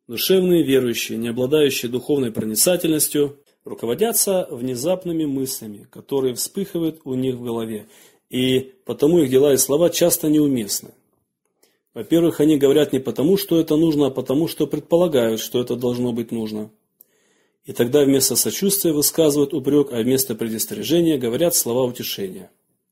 Душевные верующие, не обладающие духовной проницательностью, руководятся внезапными мыслями, которые вспыхивают у них в голове, и потому их дела и слова часто неуместны. Во-первых, они говорят не потому, что это нужно, а потому, что предполагают, что это должно быть нужно. И тогда вместо сочувствия высказывают упрек, а вместо предостережения говорят слова утешения.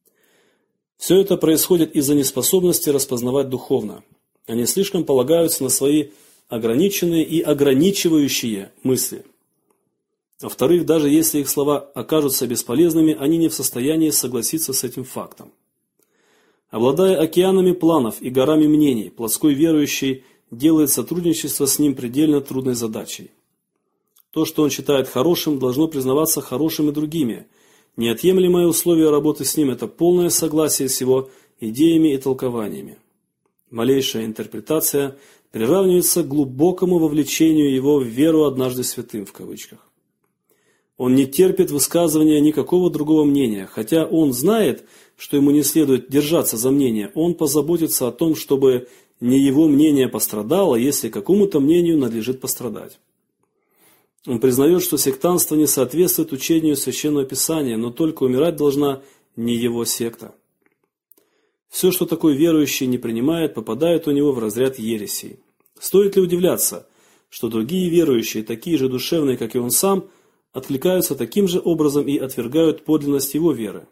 Все это происходит из-за неспособности распознавать духовно. Они слишком полагаются на свои ограниченные и ограничивающие мысли. Во-вторых, даже если их слова окажутся бесполезными, они не в состоянии согласиться с этим фактом. Обладая океанами планов и горами мнений, плотской верующий делает сотрудничество с ним предельно трудной задачей. То, что он считает хорошим, должно признаваться хорошим и другими. Неотъемлемое условие работы с ним – это полное согласие с его идеями и толкованиями. Малейшая интерпретация приравнивается к глубокому вовлечению его в веру однажды святым в кавычках. Он не терпит высказывания никакого другого мнения, хотя он знает, что ему не следует держаться за мнение, он позаботится о том, чтобы не его мнение пострадало, если какому-то мнению надлежит пострадать. Он признает, что сектантство не соответствует учению Священного Писания, но только умирать должна не его секта. Все, что такой верующий не принимает, попадает у него в разряд ересей. Стоит ли удивляться, что другие верующие, такие же душевные, как и он сам, откликаются таким же образом и отвергают подлинность его веры?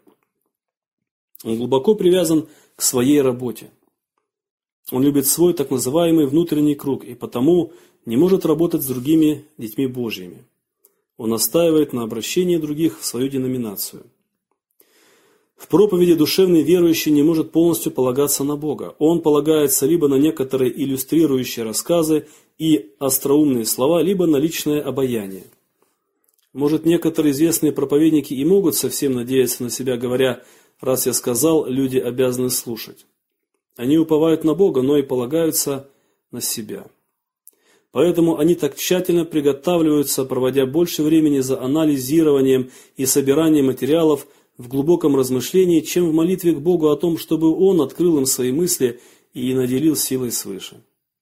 Он глубоко привязан к своей работе. Он любит свой так называемый внутренний круг и потому не может работать с другими детьми Божьими. Он настаивает на обращении других в свою деноминацию. В проповеди душевный верующий не может полностью полагаться на Бога. Он полагается либо на некоторые иллюстрирующие рассказы и остроумные слова, либо на личное обаяние. Может, некоторые известные проповедники и могут совсем надеяться на себя, говоря: «Раз я сказал, люди обязаны слушать». Они уповают на Бога, но и полагаются на себя. Поэтому они так тщательно приготавливаются, проводя больше времени за анализированием и собиранием материалов в глубоком размышлении, чем в молитве к Богу о том, чтобы Он открыл им свои мысли и наделил силой свыше.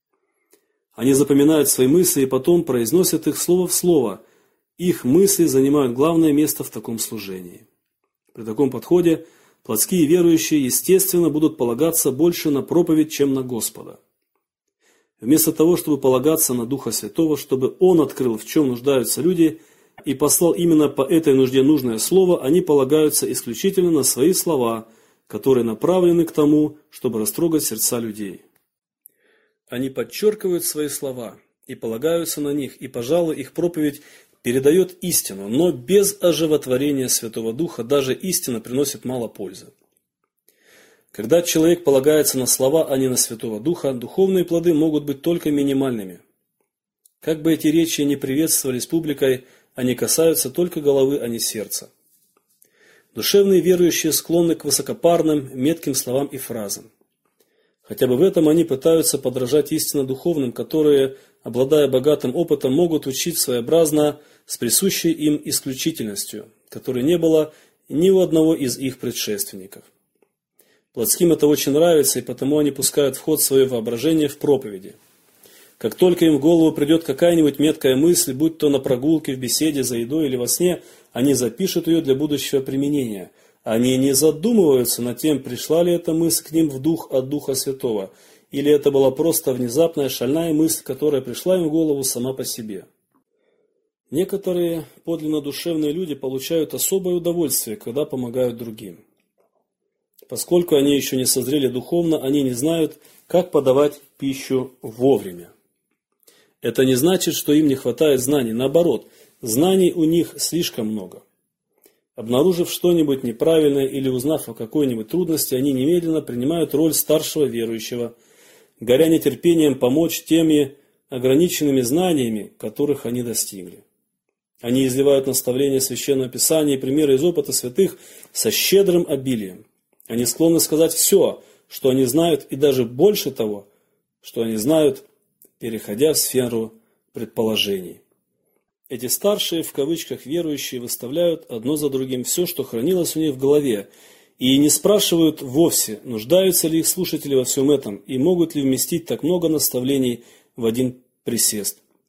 Они запоминают свои мысли и потом произносят их слово в слово. Их мысли занимают главное место в таком служении. При таком подходе плотские верующие, естественно, будут полагаться больше на проповедь, чем на Господа. Вместо того, чтобы полагаться на Духа Святого, чтобы Он открыл, в чем нуждаются люди, и послал именно по этой нужде нужное слово, они полагаются исключительно на свои слова, которые направлены к тому, чтобы растрогать сердца людей. Они подчеркивают свои слова и полагаются на них, и, пожалуй, их проповедь передает истину, но без оживотворения Святого Духа даже истина приносит мало пользы. Когда человек полагается на слова, а не на Святого Духа, духовные плоды могут быть только минимальными. Как бы эти речи не приветствовались публикой, они касаются только головы, а не сердца. Душевные верующие склонны к высокопарным, метким словам и фразам. Хотя бы в этом они пытаются подражать истинно духовным, которые, обладая богатым опытом, могут учить своеобразно с присущей им исключительностью, которой не было ни у одного из их предшественников. Плотским это очень нравится, и потому они пускают в ход свое воображение в проповеди. Как только им в голову придет какая-нибудь меткая мысль, будь то на прогулке, в беседе, за едой или во сне, они запишут ее для будущего применения. Они не задумываются над тем, пришла ли эта мысль к ним в дух от Духа Святого, или это была просто внезапная шальная мысль, которая пришла им в голову сама по себе. Некоторые подлинно душевные люди получают особое удовольствие, когда помогают другим. Поскольку они еще не созрели духовно, они не знают, как подавать пищу вовремя. Это не значит, что им не хватает знаний. Наоборот, знаний у них слишком много. Обнаружив что-нибудь неправильное или узнав о какой-нибудь трудности, они немедленно принимают роль старшего верующего, горя нетерпением помочь теми ограниченными знаниями, которых они достигли. Они изливают наставления Священного Писания и примеры из опыта святых со щедрым обилием. Они склонны сказать все, что они знают, и даже больше того, что они знают, переходя в сферу предположений. Эти старшие, в кавычках, верующие выставляют одно за другим все, что хранилось у них в голове, и не спрашивают вовсе, нуждаются ли их слушатели во всем этом, и могут ли вместить так много наставлений в один присест.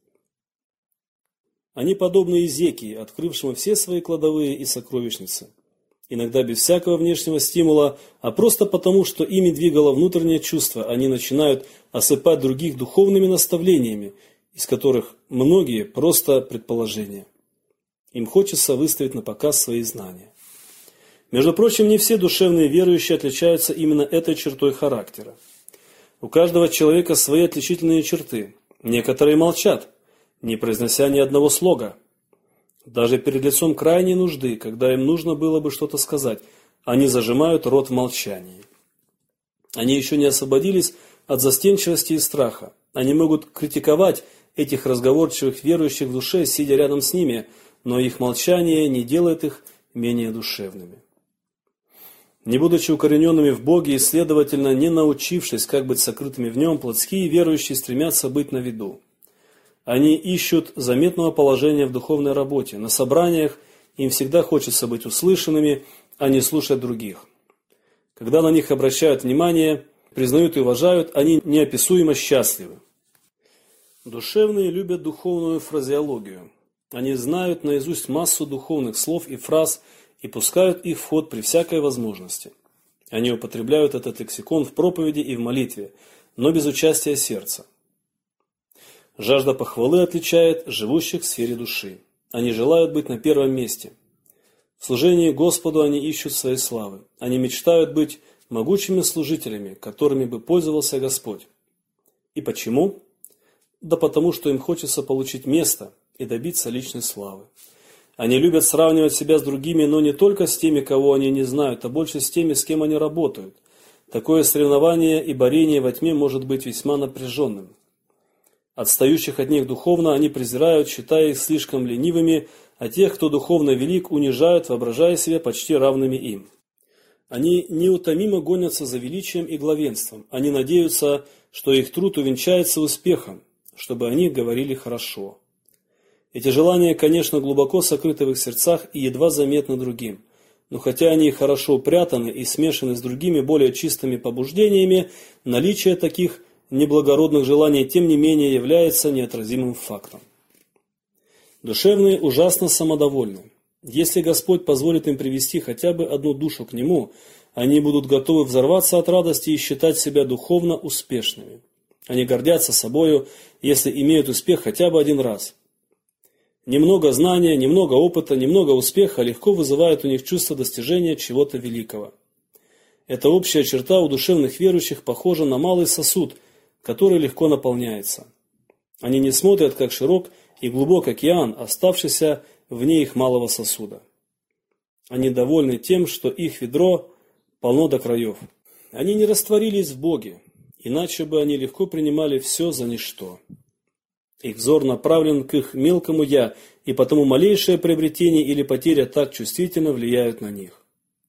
Они подобны Иезекии, открывшему все свои кладовые и сокровищницы. Иногда без всякого внешнего стимула, а просто потому, что ими двигало внутреннее чувство, они начинают осыпать других духовными наставлениями, из которых многие просто предположения. Им хочется выставить на показ свои знания. Между прочим, не все душевные верующие отличаются именно этой чертой характера. У каждого человека свои отличительные черты. Некоторые молчат, не произнося ни одного слога. Даже перед лицом крайней нужды, когда им нужно было бы что-то сказать, они зажимают рот в молчании. Они еще не освободились от застенчивости и страха. Они могут критиковать этих разговорчивых верующих в душе, сидя рядом с ними, но их молчание не делает их менее душевными. Не будучи укорененными в Боге и, следовательно, не научившись, как быть сокрытыми в Нем, плотские верующие стремятся быть на виду. Они ищут заметного положения в духовной работе. На собраниях им всегда хочется быть услышанными, а не слушать других. Когда на них обращают внимание, признают и уважают, они неописуемо счастливы. Душевные любят духовную фразеологию. Они знают наизусть массу духовных слов и фраз и пускают их в ход при всякой возможности. Они употребляют этот лексикон в проповеди и в молитве, но без участия сердца. Жажда похвалы отличает живущих в сфере души. Они желают быть на первом месте. В служении Господу они ищут своей славы. Они мечтают быть могучими служителями, которыми бы пользовался Господь. И почему? Да потому, что им хочется получить место и добиться личной славы. Они любят сравнивать себя с другими, но не только с теми, кого они не знают, а больше с теми, с кем они работают. Такое соревнование и борение во тьме может быть весьма напряженным. Отстающих от них духовно они презирают, считая их слишком ленивыми, а тех, кто духовно велик, унижают, воображая себя почти равными им. Они неутомимо гонятся за величием и главенством. Они надеются, что их труд увенчается успехом, чтобы они говорили хорошо. Эти желания, конечно, глубоко сокрыты в их сердцах и едва заметны другим. Но хотя они хорошо упрятаны и смешаны с другими более чистыми побуждениями, наличие таких неблагородных желаний, тем не менее, является неотразимым фактом. Душевные ужасно самодовольны. Если Господь позволит им привести хотя бы одну душу к Нему, они будут готовы взорваться от радости и считать себя духовно успешными. Они гордятся собою, если имеют успех хотя бы один раз. Немного знания, немного опыта, немного успеха легко вызывает у них чувство достижения чего-то великого. Эта общая черта у душевных верующих похожа на малый сосуд, который легко наполняется. Они не смотрят, как широк и глубок океан, оставшийся вне их малого сосуда. Они довольны тем, что их ведро полно до краев. Они не растворились в Боге, иначе бы они легко принимали все за ничто. Их взор направлен к их мелкому «я», и потому малейшее приобретение или потеря так чувствительно влияют на них.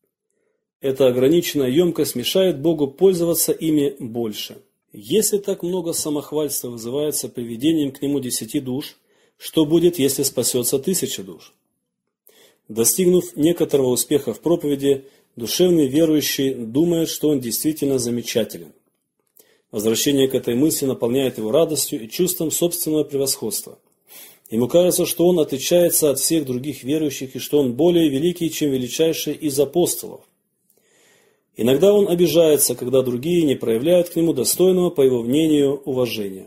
Эта ограниченная емкость мешает Богу пользоваться ими больше. Если так много самохвальства вызывается приведением к Нему 10 душ, что будет, если спасется 1000 душ? Достигнув некоторого успеха в проповеди, душевный верующий думает, что он действительно замечателен. Возвращение к этой мысли наполняет его радостью и чувством собственного превосходства. Ему кажется, что он отличается от всех других верующих и что он более великий, чем величайший из апостолов. Иногда он обижается, когда другие не проявляют к нему достойного, по его мнению, уважения.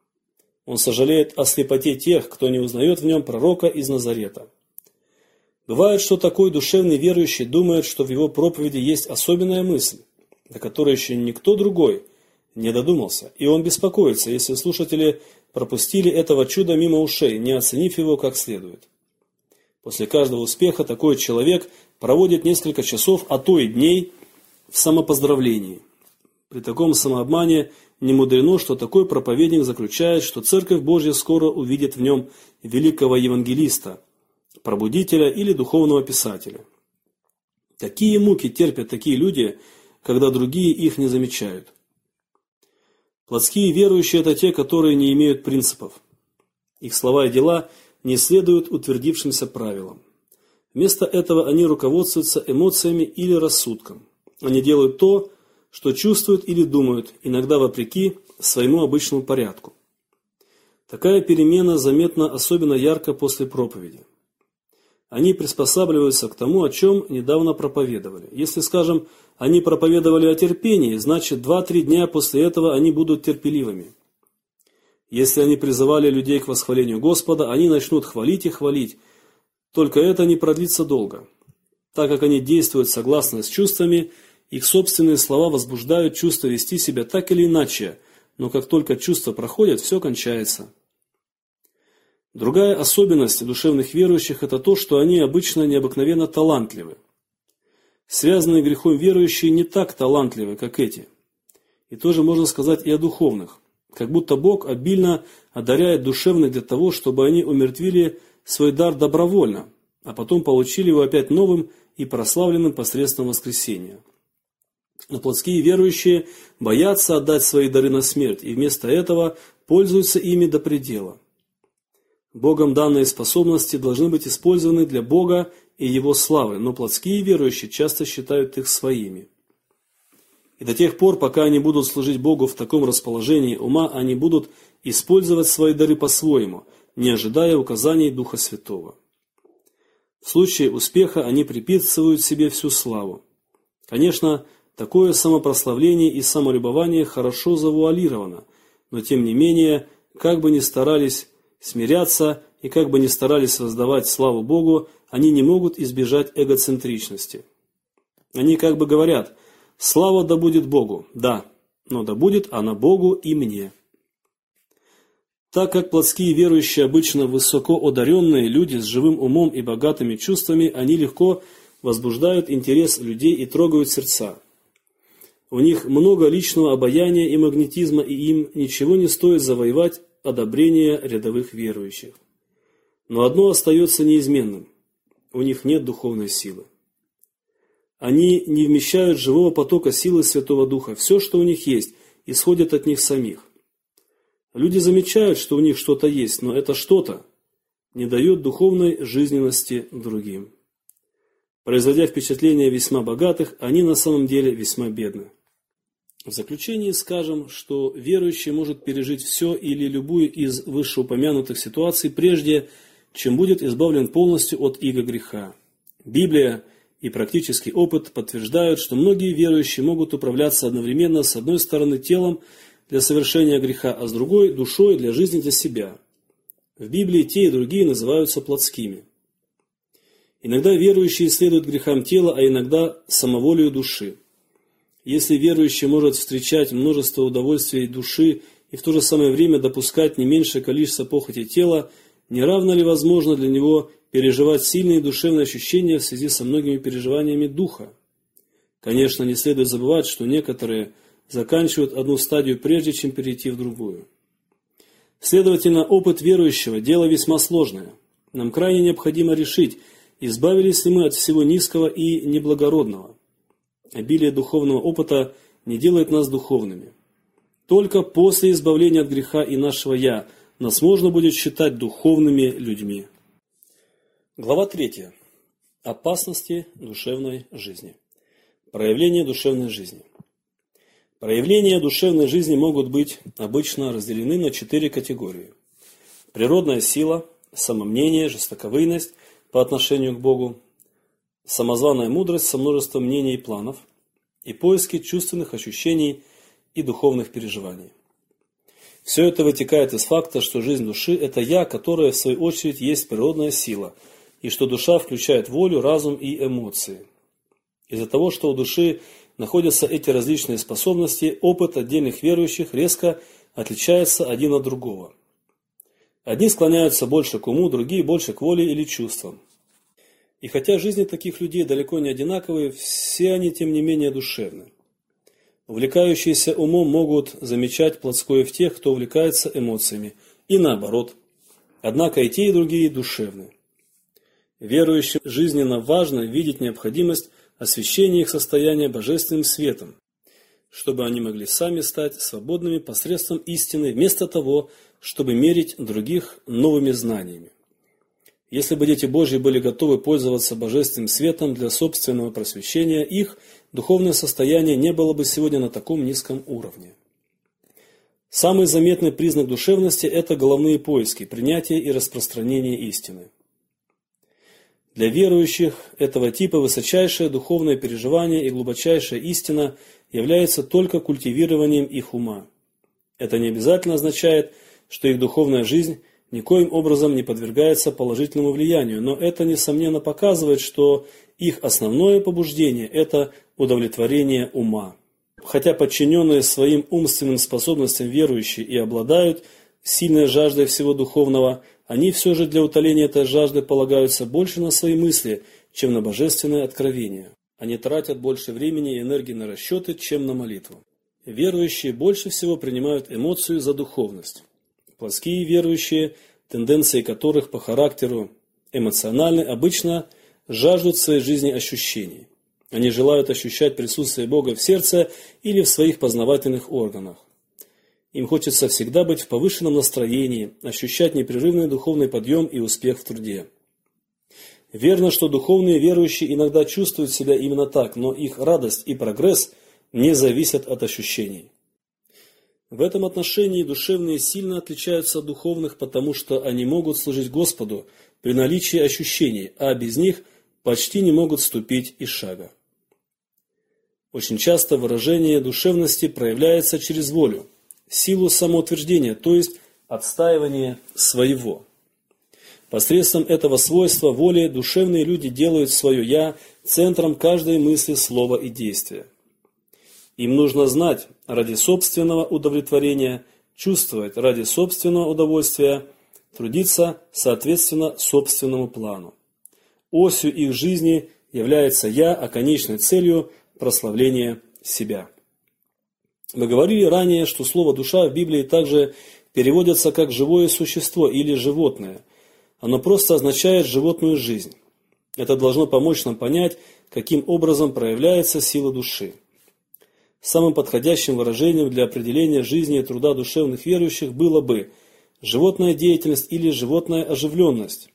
Он сожалеет о слепоте тех, кто не узнает в нем пророка из Назарета. Бывает, что такой душевный верующий думает, что в его проповеди есть особенная мысль, до которой еще никто другой не додумался, и он беспокоится, если слушатели пропустили этого чуда мимо ушей, не оценив его как следует. После каждого успеха такой человек проводит несколько часов, а то и дней в самопоздравлении. При таком самообмане не мудрено, что такой проповедник заключает, что Церковь Божья скоро увидит в нем великого евангелиста, пробудителя или духовного писателя. Какие муки терпят такие люди, когда другие их не замечают? Плотские верующие – это те, которые не имеют принципов. Их слова и дела не следуют утвердившимся правилам. Вместо этого они руководствуются эмоциями или рассудком. Они делают то, что чувствуют или думают, иногда вопреки своему обычному порядку. Такая перемена заметна особенно ярко после проповеди. Они приспосабливаются к тому, о чем недавно проповедовали. Если, скажем, они проповедовали о терпении, значит 2-3 дня после этого они будут терпеливыми. Если они призывали людей к восхвалению Господа, они начнут хвалить и хвалить. Только это не продлится долго. Так как они действуют согласно с чувствами, их собственные слова возбуждают чувство вести себя так или иначе, но как только чувства проходят, все кончается. Другая особенность душевных верующих – это то, что они обычно необыкновенно талантливы. Связанные грехом верующие не так талантливы, как эти. И тоже можно сказать и о духовных. Как будто Бог обильно одаряет душевных для того, чтобы они умертвили свой дар добровольно, а потом получили его опять новым и прославленным посредством воскресения. Но плотские верующие боятся отдать свои дары на смерть, и вместо этого пользуются ими до предела. Богом данные способности должны быть использованы для Бога и Его славы, но плотские верующие часто считают их своими. И до тех пор, пока они будут служить Богу в таком расположении ума, они будут использовать свои дары по-своему, не ожидая указаний Духа Святого. В случае успеха они приписывают себе всю славу. Конечно, такое самопрославление и самолюбование хорошо завуалировано, но тем не менее, как бы ни старались смиряться и как бы ни старались воздавать славу Богу, они не могут избежать эгоцентричности. Они как бы говорят: «Слава да будет Богу», да, но да будет она Богу и мне. Так как плотские верующие обычно высоко одаренные люди с живым умом и богатыми чувствами, они легко возбуждают интерес людей и трогают сердца. У них много личного обаяния и магнетизма, и им ничего не стоит завоевать одобрение рядовых верующих. Но одно остается неизменным – у них нет духовной силы. Они не вмещают живого потока силы Святого Духа. Все, что у них есть, исходит от них самих. Люди замечают, что у них что-то есть, но это что-то не дает духовной жизненности другим. Производя впечатление весьма богатых, они на самом деле весьма бедны. В заключение скажем, что верующий может пережить все или любую из вышеупомянутых ситуаций прежде, чем будет избавлен полностью от иго греха. Библия и практический опыт подтверждают, что многие верующие могут управляться одновременно с одной стороны телом для совершения греха, а с другой душой для жизни для себя. В Библии те и другие называются плотскими. Иногда верующие следуют грехам тела, а иногда самоволию души. Если верующий может встречать множество удовольствий души и в то же самое время допускать не меньшее количество похоти тела, не равно ли возможно для него переживать сильные душевные ощущения в связи со многими переживаниями духа? Конечно, не следует забывать, что некоторые заканчивают одну стадию прежде, чем перейти в другую. Следовательно, опыт верующего – дело весьма сложное. Нам крайне необходимо решить, избавились ли мы от всего низкого и неблагородного. Обилие духовного опыта не делает нас духовными. Только после избавления от греха и нашего «я» нас можно будет считать духовными людьми. Глава 3. Опасности душевной жизни. Проявление душевной жизни. Проявления душевной жизни могут быть обычно разделены на 4 категории. Природная сила, самомнение, жестоковыйность по отношению к Богу, самозваная мудрость со множеством мнений и планов, и поиски чувственных ощущений и духовных переживаний. Все это вытекает из факта, что жизнь души – это «я», которая в свою очередь есть природная сила, и что душа включает волю, разум и эмоции. Из-за того, что у души находятся эти различные способности, опыт отдельных верующих резко отличается один от другого. Одни склоняются больше к уму, другие больше к воле или чувствам. И хотя жизни таких людей далеко не одинаковые, все они, тем не менее, душевны. Увлекающиеся умом могут замечать плотское в тех, кто увлекается эмоциями, и наоборот. Однако и те, и другие душевны. Верующим жизненно важно видеть необходимость освящения их состояния божественным светом, чтобы они могли сами стать свободными посредством истины, вместо того, чтобы мерить других новыми знаниями. Если бы дети Божьи были готовы пользоваться божественным светом для собственного просвещения, их духовное состояние не было бы сегодня на таком низком уровне. Самый заметный признак душевности – это головные поиски, принятие и распространение истины. Для верующих этого типа высочайшее духовное переживание и глубочайшая истина является только культивированием их ума. Это не обязательно означает, что их духовная жизнь никоим образом не подвергается положительному влиянию, но это, несомненно, показывает, что их основное побуждение – это удовлетворение ума. Хотя подчиненные своим умственным способностям верующие и обладают сильной жаждой всего духовного, они все же для утоления этой жажды полагаются больше на свои мысли, чем на божественное откровение. Они тратят больше времени и энергии на расчеты, чем на молитву. Верующие больше всего принимают эмоцию за духовность. Плотские верующие, тенденции которых по характеру эмоциональны, обычно жаждут в своей жизни ощущений. Они желают ощущать присутствие Бога в сердце или в своих познавательных органах. Им хочется всегда быть в повышенном настроении, ощущать непрерывный духовный подъем и успех в труде. Верно, что духовные верующие иногда чувствуют себя именно так, но их радость и прогресс не зависят от ощущений. В этом отношении душевные сильно отличаются от духовных, потому что они могут служить Господу при наличии ощущений, а без них почти не могут ступить и шага. Очень часто выражение душевности проявляется через волю, силу самоутверждения, то есть отстаивание своего. Посредством этого свойства воли душевные люди делают свое «я» центром каждой мысли, слова и действия. Им нужно знать ради собственного удовлетворения, чувствовать ради собственного удовольствия, трудиться соответственно собственному плану. Осью их жизни является «я», а конечной целью – прославление себя. Мы говорили ранее, что слово «душа» в Библии также переводится как «живое существо» или «животное». Оно просто означает «животную жизнь». Это должно помочь нам понять, каким образом проявляется сила души. Самым подходящим выражением для определения жизни и труда душевных верующих было бы животная деятельность или животная оживленность.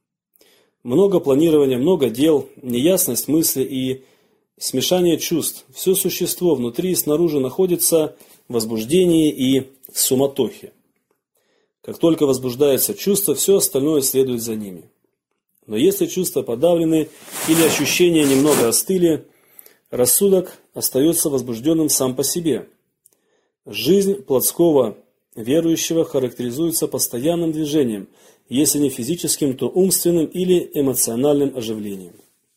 Много планирования, много дел, неясность мысли и смешание чувств. Все существо внутри и снаружи находится в возбуждении и в суматохе. Как только возбуждается чувство, все остальное следует за ними. Но если чувства подавлены или ощущения немного остыли, рассудок остается возбужденным сам по себе. Жизнь плотского верующего характеризуется постоянным движением, если не физическим, то умственным или эмоциональным оживлением.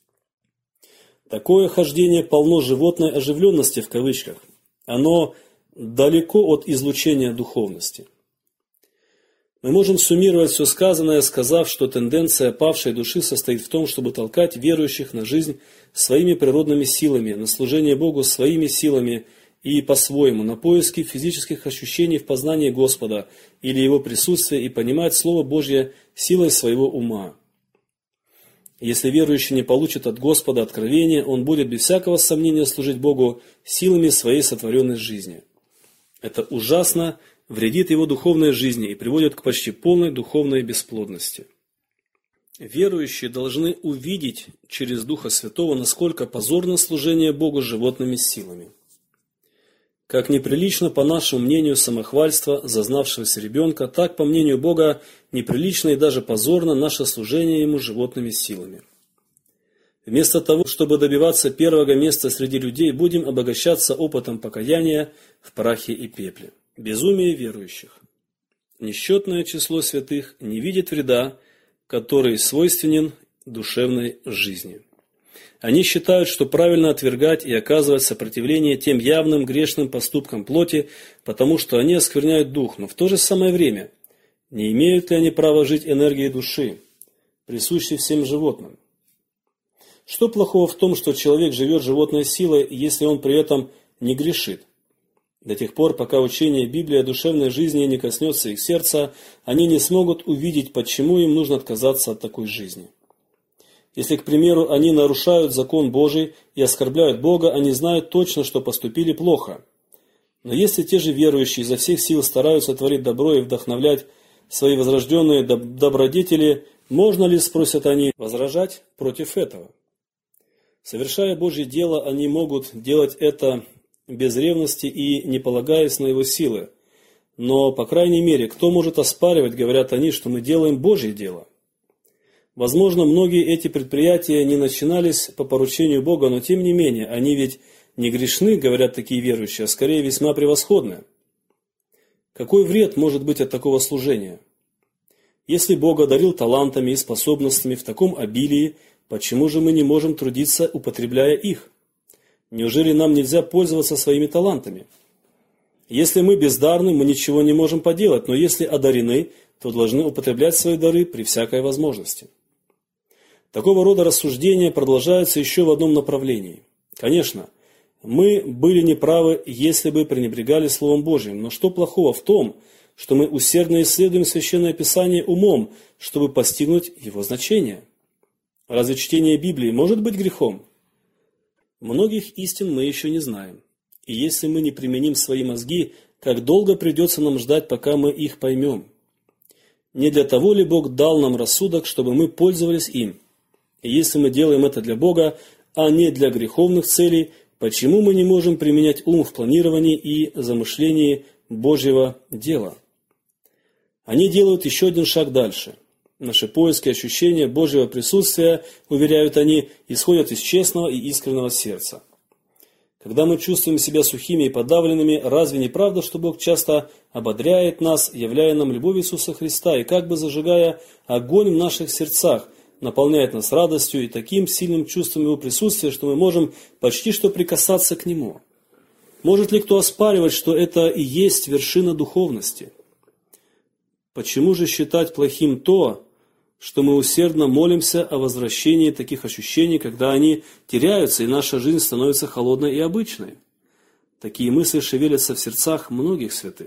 Такое хождение полно животной оживленности в кавычках. Оно далеко от излучения духовности. Мы можем суммировать все сказанное, сказав, что тенденция павшей души состоит в том, чтобы толкать верующих на жизнь своими природными силами, на служение Богу своими силами и по-своему, на поиски физических ощущений в познании Господа или Его присутствия и понимать Слово Божье силой своего ума. Если верующий не получит от Господа откровения, он будет без всякого сомнения служить Богу силами своей сотворенной жизни. Это ужасно вредит его духовной жизни и приводит к почти полной духовной бесплодности. Верующие должны увидеть через Духа Святого, насколько позорно служение Богу животными силами. Как неприлично, по нашему мнению, самохвальство зазнавшегося ребенка, так, по мнению Бога, неприлично и даже позорно наше служение Ему животными силами. Вместо того, чтобы добиваться первого места среди людей, будем обогащаться опытом покаяния в прахе и пепле. Безумие верующих. Несчетное число святых не видит вреда, который свойственен душевной жизни. Они считают, что правильно отвергать и оказывать сопротивление тем явным грешным поступкам плоти, потому что они оскверняют дух, но в то же самое время не имеют ли они права жить энергией души, присущей всем животным? Что плохого в том, что человек живет животной силой, если он при этом не грешит? До тех пор, пока учение Библии о душевной жизни не коснется их сердца, они не смогут увидеть, почему им нужно отказаться от такой жизни. Если, к примеру, они нарушают закон Божий и оскорбляют Бога, они знают точно, что поступили плохо. Но если те же верующие изо всех сил стараются творить добро и вдохновлять свои возрожденные добродетели, можно ли, спросят они, возражать против этого? Совершая Божье дело, они могут делать это без ревности и не полагаясь на его силы. Но, по крайней мере, кто может оспаривать, говорят они, что мы делаем Божье дело? Возможно, многие эти предприятия не начинались по поручению Бога, но тем не менее, они ведь не грешны, говорят такие верующие, а скорее весьма превосходны. Какой вред может быть от такого служения? Если Бог одарил талантами и способностями в таком обилии, почему же мы не можем трудиться, употребляя их? Неужели нам нельзя пользоваться своими талантами? Если мы бездарны, мы ничего не можем поделать, но если одарены, то должны употреблять свои дары при всякой возможности. Такого рода рассуждения продолжаются еще в одном направлении. Конечно, мы были неправы, если бы пренебрегали Словом Божьим, но что плохого в том, что мы усердно исследуем Священное Писание умом, чтобы постигнуть его значение? Разве чтение Библии может быть грехом? Многих истин мы еще не знаем. И если мы не применим свои мозги, как долго придется нам ждать, пока мы их поймем? Не для того ли Бог дал нам рассудок, чтобы мы пользовались им? И если мы делаем это для Бога, а не для греховных целей, почему мы не можем применять ум в планировании и замышлении Божьего дела? Они делают еще один шаг дальше. Наши поиски ощущения Божьего присутствия, уверяют они, исходят из честного и искреннего сердца. Когда мы чувствуем себя сухими и подавленными, разве не правда, что Бог часто ободряет нас, являя нам любовь Иисуса Христа и как бы зажигая огонь в наших сердцах, наполняет нас радостью и таким сильным чувством Его присутствия, что мы можем почти что прикасаться к Нему? Может ли кто оспаривать, что это и есть вершина духовности? Почему же считать плохим то, что мы усердно молимся о возвращении таких ощущений, когда они теряются и наша жизнь становится холодной и обычной? Такие мысли шевелятся в сердцах многих святых.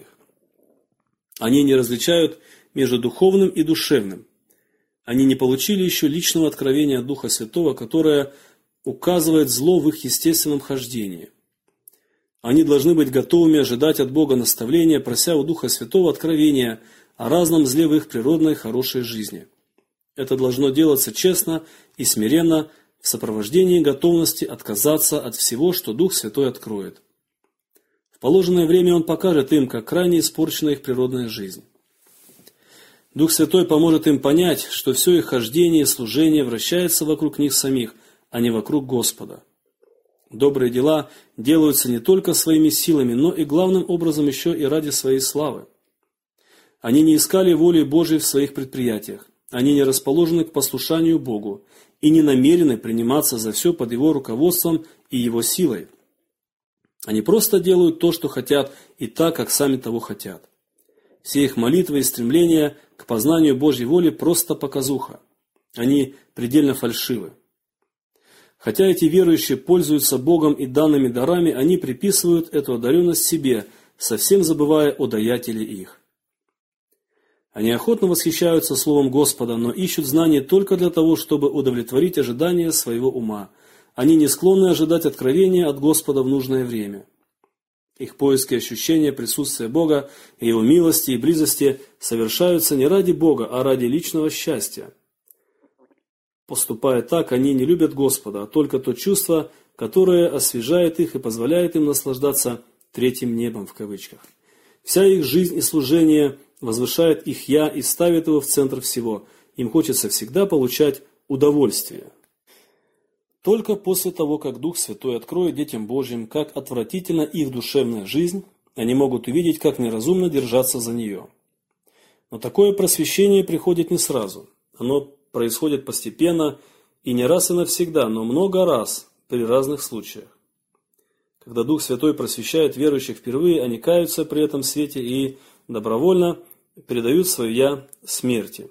Они не различают между духовным и душевным. Они не получили еще личного откровения от Духа Святого, которое указывает зло в их естественном хождении. Они должны быть готовыми ожидать от Бога наставления, прося у Духа Святого откровения о разном зле в их природной хорошей жизни. Это должно делаться честно и смиренно, в сопровождении готовности отказаться от всего, что Дух Святой откроет. В положенное время Он покажет им, как крайне испорчена их природная жизнь. Дух Святой поможет им понять, что все их хождение и служение вращается вокруг них самих, а не вокруг Господа. Добрые дела делаются не только своими силами, но и главным образом еще и ради своей славы. Они не искали воли Божией в своих предприятиях. Они не расположены к послушанию Богу и не намерены приниматься за все под Его руководством и Его силой. Они просто делают то, что хотят, и так, как сами того хотят. Все их молитвы и стремления к познанию Божьей воли просто показуха. Они предельно фальшивы. Хотя эти верующие пользуются Богом и данными дарами, они приписывают эту одаренность себе, совсем забывая о даятеле их. Они охотно восхищаются Словом Господа, но ищут знания только для того, чтобы удовлетворить ожидания своего ума. Они не склонны ожидать откровения от Господа в нужное время. Их поиски и ощущения присутствия Бога и Его милости и близости совершаются не ради Бога, а ради личного счастья. Поступая так, они не любят Господа, а только то чувство, которое освежает их и позволяет им наслаждаться «третьим небом» в кавычках. Вся их жизнь и служение возвышает их «я» и ставит его в центр всего. Им хочется всегда получать удовольствие. Только после того, как Дух Святой откроет детям Божьим, как отвратительна их душевная жизнь, они могут увидеть, как неразумно держаться за нее. Но такое просвещение приходит не сразу. Оно происходит постепенно и не раз и навсегда, но много раз при разных случаях. Когда Дух Святой просвещает верующих впервые, они каются при этом свете и добровольно передают свое «я» смерти.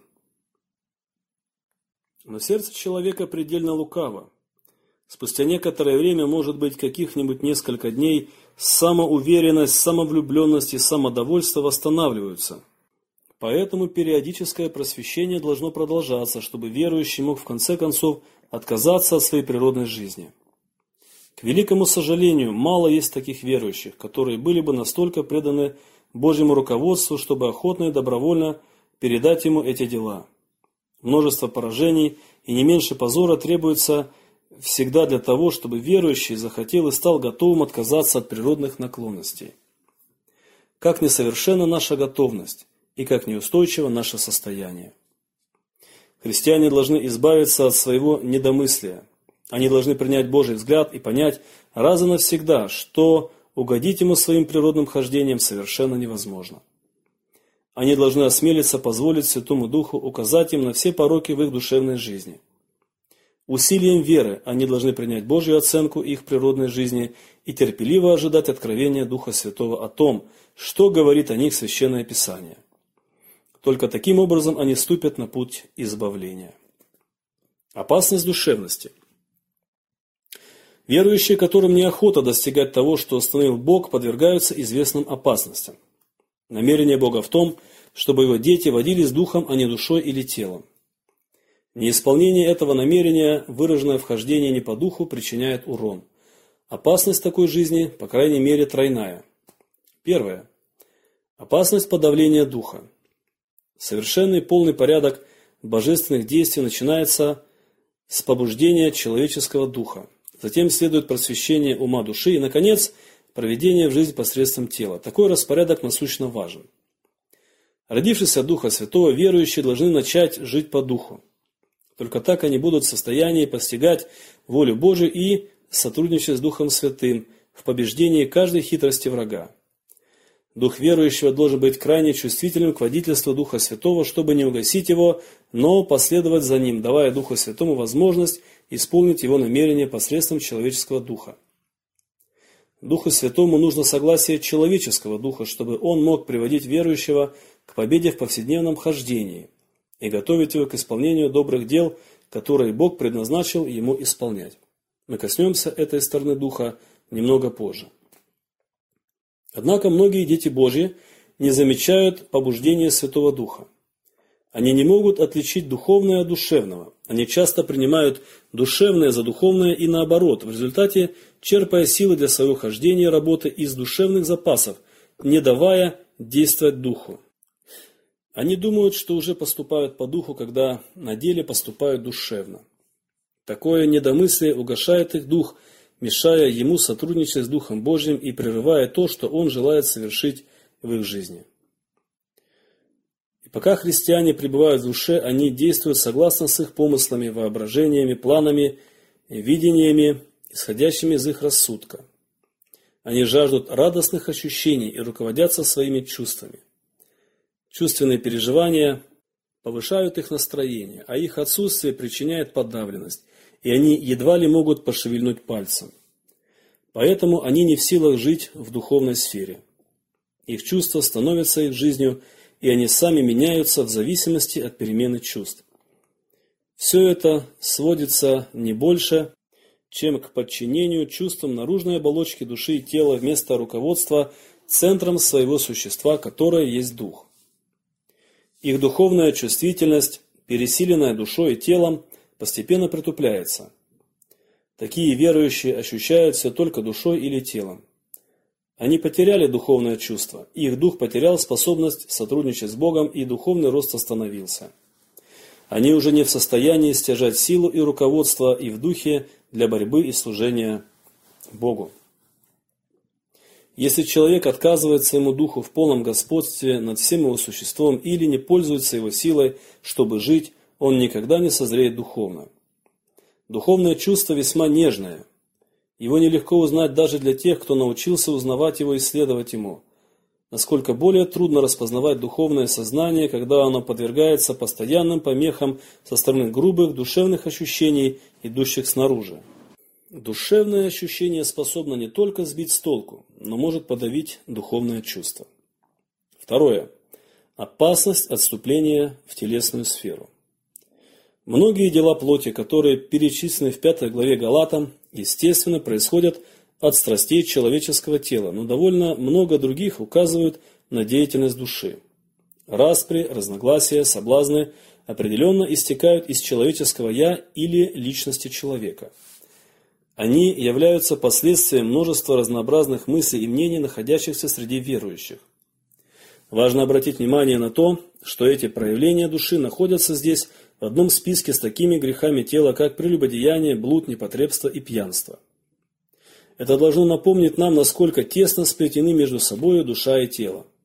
Но сердце человека предельно лукаво. Спустя некоторое время, может быть, каких-нибудь несколько дней, самоуверенность, самовлюбленность и самодовольство восстанавливаются. Поэтому периодическое просвещение должно продолжаться, чтобы верующий мог в конце концов отказаться от своей природной жизни. К великому сожалению, мало есть таких верующих, которые были бы настолько преданы Божьему руководству, чтобы охотно и добровольно передать Ему эти дела. Множество поражений и не меньше позора требуется всегда для того, чтобы верующий захотел и стал готовым отказаться от природных наклонностей. как несовершенна наша готовность и как неустойчиво наше состояние. Христиане должны избавиться от своего недомыслия. Они должны принять Божий взгляд и понять раз и навсегда, что угодить Ему своим природным хождением совершенно невозможно. Они должны осмелиться позволить Святому Духу указать им на все пороки в их душевной жизни. Усилием веры они должны принять Божью оценку их природной жизни и терпеливо ожидать откровения Духа Святого о том, что говорит о них Священное Писание. Только таким образом они ступят на путь избавления. Опасность душевности. Верующие, которым неохота достигать того, что установил Бог, подвергаются известным опасностям. Намерение Бога в том, чтобы Его дети водились духом, а не душой или телом. Неисполнение этого намерения, выраженное в хождении не по духу, причиняет урон. Опасность такой жизни, по крайней мере, тройная. Первое. Опасность подавления духа. Совершенный полный порядок божественных действий начинается с побуждения человеческого духа. Затем следует просвещение ума души и, наконец, проведение в жизнь посредством тела. Такой распорядок насущно важен. Родившись от Духа Святого, верующие должны начать жить по духу. Только так они будут в состоянии постигать волю Божию и сотрудничать с Духом Святым в побеждении каждой хитрости врага. Дух верующего должен быть крайне чувствительным к водительству Духа Святого, чтобы не угасить его, но последовать за ним, давая Духу Святому возможность исполнить его намерения посредством человеческого духа. Духу Святому нужно согласие человеческого духа, чтобы он мог приводить верующего к победе в повседневном хождении и готовить его к исполнению добрых дел, которые Бог предназначил ему исполнять. Мы коснемся этой стороны духа немного позже. Однако многие дети Божьи не замечают побуждения Святого Духа. Они не могут отличить духовное от душевного. Они часто принимают душевное за духовное и наоборот, в результате черпая силы для своего хождения и работы из душевных запасов, не давая действовать духу. Они думают, что уже поступают по духу, когда на деле поступают душевно. Такое недомыслие угошает их дух, мешая ему сотрудничать с Духом Божьим и прерывая то, что он желает совершить в их жизни. И пока христиане пребывают в душе, они действуют согласно с их помыслами, воображениями, планами, видениями, исходящими из их рассудка. Они жаждут радостных ощущений и руководятся своими чувствами. Чувственные переживания повышают их настроение, а их отсутствие причиняет подавленность, и они едва ли могут пошевельнуть пальцем. Поэтому они не в силах жить в духовной сфере. Их чувства становятся их жизнью, и они сами меняются в зависимости от перемены чувств. Все это сводится не больше, чем к подчинению чувствам наружной оболочки души и тела вместо руководства центром своего существа, которое есть дух. Их духовная чувствительность, пересиленная душой и телом, постепенно притупляется. Такие верующие ощущают все только душой или телом. Они потеряли духовное чувство, их дух потерял способность сотрудничать с Богом, и духовный рост остановился. Они уже не в состоянии стяжать силу и руководство и в духе для борьбы и служения Богу. Если человек отказывает своему духу в полном господстве над всем его существом или не пользуется его силой, чтобы жить, он никогда не созреет духовно. Духовное чувство весьма нежное. Его нелегко узнать даже для тех, кто научился узнавать его и исследовать ему. Насколько более трудно распознавать духовное сознание, когда оно подвергается постоянным помехам со стороны грубых душевных ощущений, идущих снаружи. Душевное ощущение способно не только сбить с толку, но может подавить духовное чувство. Второе. Опасность отступления в телесную сферу. Многие дела плоти, которые перечислены в 5 главе Галатам, естественно, происходят от страстей человеческого тела, но довольно много других указывают на деятельность души. Распри, разногласия, соблазны определенно истекают из человеческого «я» или личности человека. Они являются последствием множества разнообразных мыслей и мнений, находящихся среди верующих. Важно обратить внимание на то, что эти проявления души находятся здесь в одном списке с такими грехами тела, как прелюбодеяние, блуд, непотребство и пьянство. Это должно напомнить нам, насколько тесно сплетены между собой душа и тело.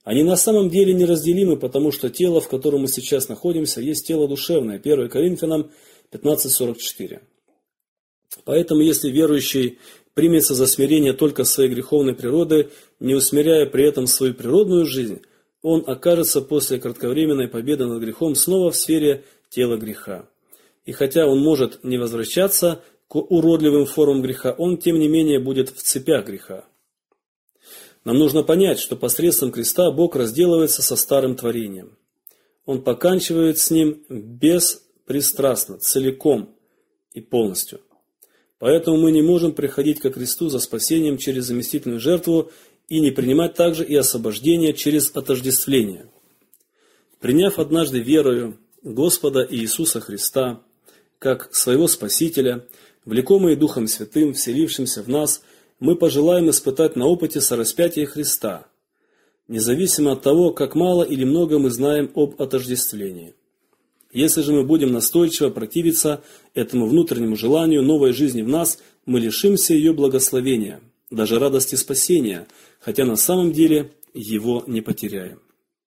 Они на самом деле неразделимы, потому что тело, в котором мы сейчас находимся, есть тело душевное. 1 Коринфянам 15:44. Поэтому, если верующий примется за смирение только своей греховной природы, не усмиряя при этом свою природную жизнь, он окажется после кратковременной победы над грехом снова в сфере тела греха. И хотя он может не возвращаться к уродливым формам греха, он, тем не менее, будет в цепях греха. Нам нужно понять, что посредством креста Бог разделывается со старым творением. Он поканчивает с ним беспристрастно, целиком и полностью. Поэтому мы не можем приходить ко кресту за спасением через заместительную жертву и не принимать также и освобождение через отождествление. Приняв однажды верою Господа Иисуса Христа как своего Спасителя, влекомые Духом Святым, вселившимся в нас, мы пожелаем испытать на опыте сораспятия Христа, независимо от того, как мало или много мы знаем об отождествлении. Если же мы будем настойчиво противиться этому внутреннему желанию новой жизни в нас, мы лишимся ее благословения, даже радости спасения, хотя на самом деле его не потеряем.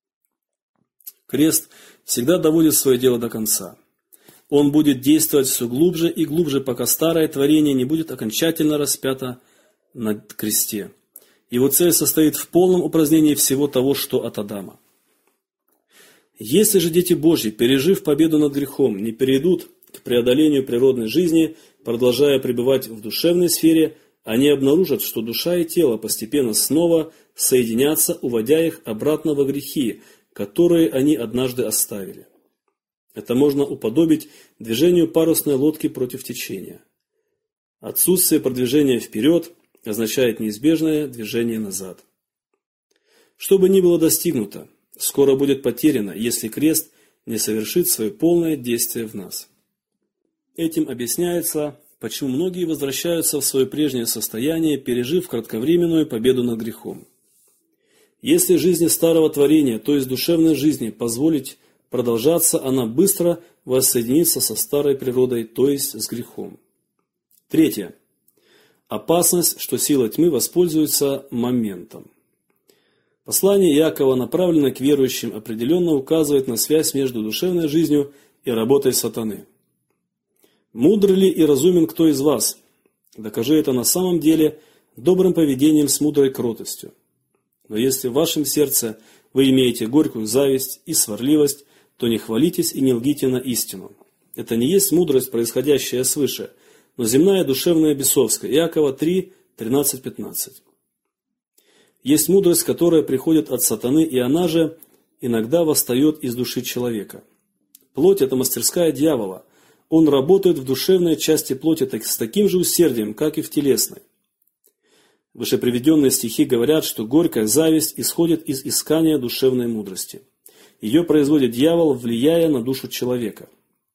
Крест всегда доводит свое дело до конца. Он будет действовать все глубже и глубже, пока старое творение не будет окончательно распято на кресте. Его цель состоит в полном упразднении всего того, что от Адама. Если же дети Божьи, пережив победу над грехом, не перейдут к преодолению природной жизни, продолжая пребывать в душевной сфере, они обнаружат, что душа и тело постепенно снова соединятся, уводя их обратно во грехи, которые они однажды оставили. Это можно уподобить движению парусной лодки против течения. Отсутствие продвижения вперед означает неизбежное движение назад. Что бы ни было достигнуто, скоро будет потеряно, если крест не совершит свое полное действие в нас. Этим объясняется, почему многие возвращаются в свое прежнее состояние, пережив кратковременную победу над грехом. Если жизни старого творения, то есть душевной жизни, позволить продолжаться, она быстро воссоединится со старой природой, то есть с грехом. Третье. Опасность, что сила тьмы воспользуется моментом. Послание Иакова, направленное к верующим, определенно указывает на связь между душевной жизнью и работой сатаны. «Мудр ли и разумен кто из вас? Докажи это на самом деле добрым поведением с мудрой кротостью. Но если в вашем сердце вы имеете горькую зависть и сварливость, то не хвалитесь и не лгите на истину. Это не есть мудрость, происходящая свыше, но земная, душевная, бесовская». Иакова 3, 13-15. Есть мудрость, которая приходит от сатаны, и она же иногда восстает из души человека. Плоть – это мастерская дьявола. Он работает в душевной части плоти с таким же усердием, как и в телесной. Вышеприведенные стихи говорят, что горькая зависть исходит из искания душевной мудрости. Ее производит дьявол, влияя на душу человека.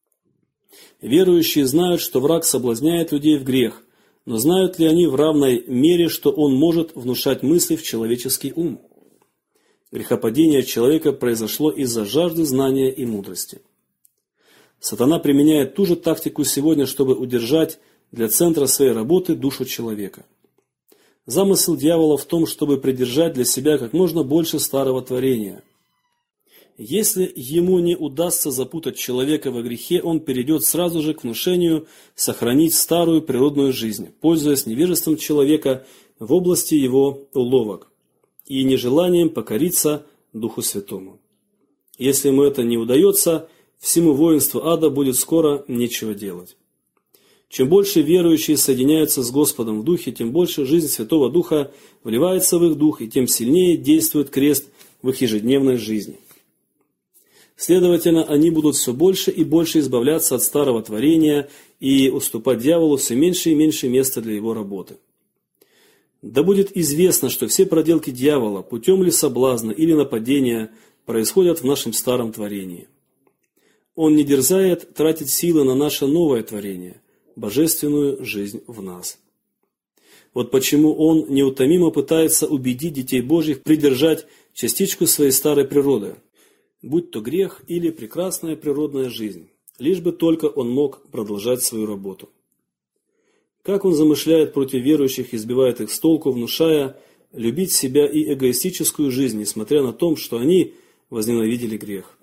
Верующие знают, что враг соблазняет людей в грех, но знают ли они в равной мере, что он может внушать мысли в человеческий ум? Грехопадение человека произошло из-за жажды знания и мудрости. Сатана применяет ту же тактику сегодня, чтобы удержать для центра своей работы душу человека. Замысел дьявола в том, чтобы придержать для себя как можно больше старого творения. Если ему не удастся запутать человека во грехе, он перейдет сразу же к внушению сохранить старую природную жизнь, пользуясь невежеством человека в области его уловок и нежеланием покориться Духу Святому. Если ему это не удается, всему воинству ада будет скоро нечего делать. Чем больше верующие соединяются с Господом в Духе, тем больше жизнь Святого Духа вливается в их дух, и тем сильнее действует крест в их ежедневной жизни. Следовательно, они будут все больше и больше избавляться от старого творения и уступать дьяволу все меньше и меньше места для его работы. Да будет известно, что все проделки дьявола, путем ли соблазна или нападения, происходят в нашем старом творении. Он не дерзает тратить силы на наше новое творение, божественную жизнь в нас. Вот почему он неутомимо пытается убедить детей Божьих придержать частичку своей старой природы, будь то грех или прекрасная природная жизнь, лишь бы только он мог продолжать свою работу. Как он замышляет против верующих и сбивает их с толку, внушая любить себя и эгоистическую жизнь, несмотря на то, что они возненавидели грех.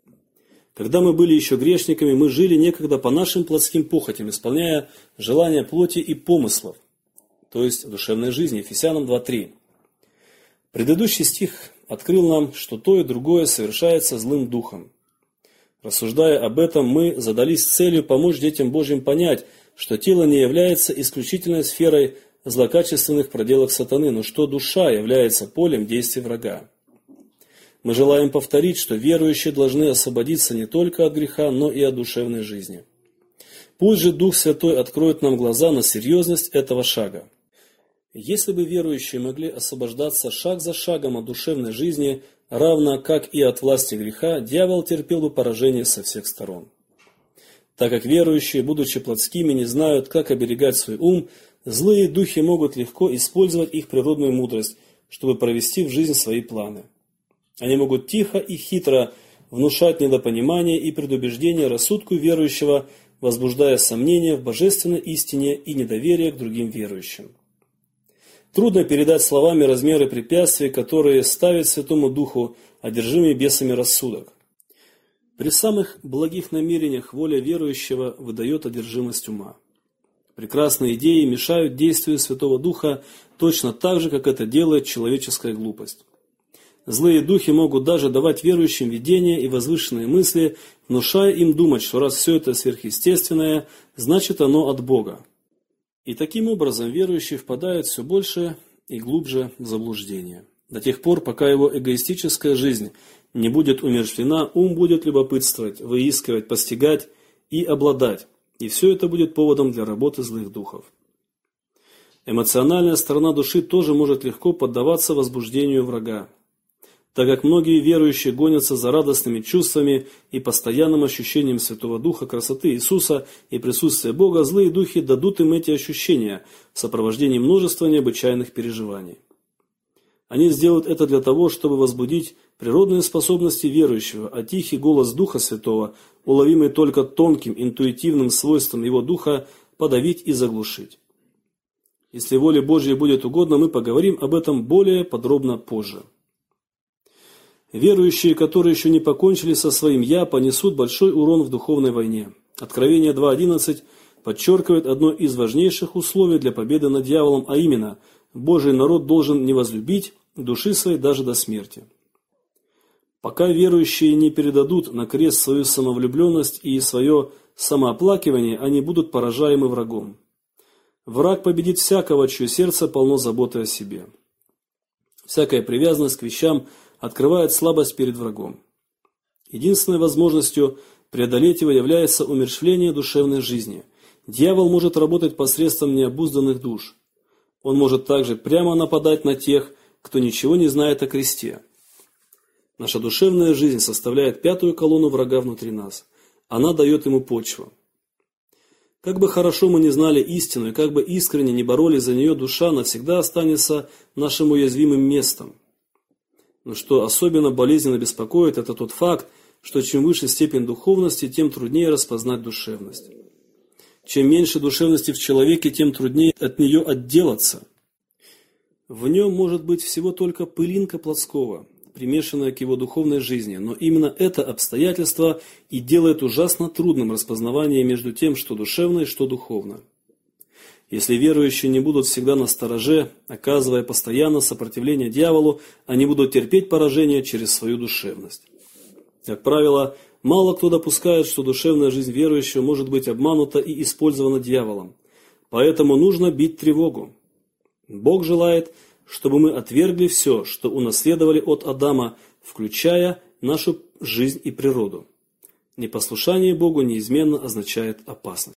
Когда мы были еще грешниками, мы жили некогда по нашим плотским похотям, исполняя желания плоти и помыслов, то есть душевной жизни. Ефесянам 2:3. Предыдущий стих открыл нам, что то и другое совершается злым духом. Рассуждая об этом, мы задались целью помочь детям Божьим понять, что тело не является исключительной сферой злокачественных проделок сатаны, но что душа является полем действий врага. Мы желаем повторить, что верующие должны освободиться не только от греха, но и от душевной жизни. Пусть же Дух Святой откроет нам глаза на серьезность этого шага. Если бы верующие могли освобождаться шаг за шагом от душевной жизни, равно как и от власти греха, дьявол терпел бы поражение со всех сторон. Так как верующие, будучи плотскими, не знают, как оберегать свой ум, злые духи могут легко использовать их природную мудрость, чтобы провести в жизнь свои планы. Они могут тихо и хитро внушать недопонимание и предубеждение рассудку верующего, возбуждая сомнения в божественной истине и недоверие к другим верующим. Трудно передать словами размеры препятствий, которые ставит Святому Духу одержимый бесами рассудок. При самых благих намерениях воля верующего выдает одержимость ума. Прекрасные идеи мешают действию Святого Духа точно так же, как это делает человеческая глупость. Злые духи могут даже давать верующим видения и возвышенные мысли, внушая им думать, что раз все это сверхъестественное, значит оно от Бога. И таким образом верующий впадает все больше и глубже в заблуждение. До тех пор, пока его эгоистическая жизнь не будет умерщвлена, ум будет любопытствовать, выискивать, постигать и обладать. И все это будет поводом для работы злых духов. Эмоциональная сторона души тоже может легко поддаваться возбуждению врага. Так как многие верующие гонятся за радостными чувствами и постоянным ощущением Святого Духа, красоты Иисуса и присутствия Бога, злые духи дадут им эти ощущения в сопровождении множества необычайных переживаний. Они сделают это для того, чтобы возбудить природные способности верующего, а тихий голос Духа Святого, уловимый только тонким интуитивным свойством Его Духа, подавить и заглушить. Если воле Божьей будет угодно, мы поговорим об этом более подробно позже. Верующие, которые еще не покончили со своим «я», понесут большой урон в духовной войне. Откровение 2:11 подчеркивает одно из важнейших условий для победы над дьяволом, а именно, Божий народ должен не возлюбить души своей даже до смерти. Пока верующие не передадут на крест свою самовлюбленность и свое самооплакивание, они будут поражаемы врагом. Враг победит всякого, чье сердце полно заботы о себе. Всякая привязанность к вещам открывает слабость перед врагом. Единственной возможностью преодолеть его является умерщвление душевной жизни. Дьявол может работать посредством необузданных душ. Он может также прямо нападать на тех, кто ничего не знает о кресте. Наша душевная жизнь составляет пятую колонну врага внутри нас. Она дает ему почву. Как бы хорошо мы не знали истину и как бы искренне не боролись за нее, душа навсегда останется нашим уязвимым местом. Но что особенно болезненно беспокоит, это тот факт, что чем выше степень духовности, тем труднее распознать душевность. Чем меньше душевности в человеке, тем труднее от нее отделаться. В нем может быть всего только пылинка плотского, примешанная к его духовной жизни, но именно это обстоятельство и делает ужасно трудным распознавание между тем, что душевно и что духовно. Если верующие не будут всегда настороже, оказывая постоянно сопротивление дьяволу, они будут терпеть поражение через свою душевность. Как правило, мало кто допускает, что душевная жизнь верующего может быть обманута и использована дьяволом. Поэтому нужно бить тревогу. Бог желает, чтобы мы отвергли все, что унаследовали от Адама, включая нашу жизнь и природу. Непослушание Богу неизменно означает опасность.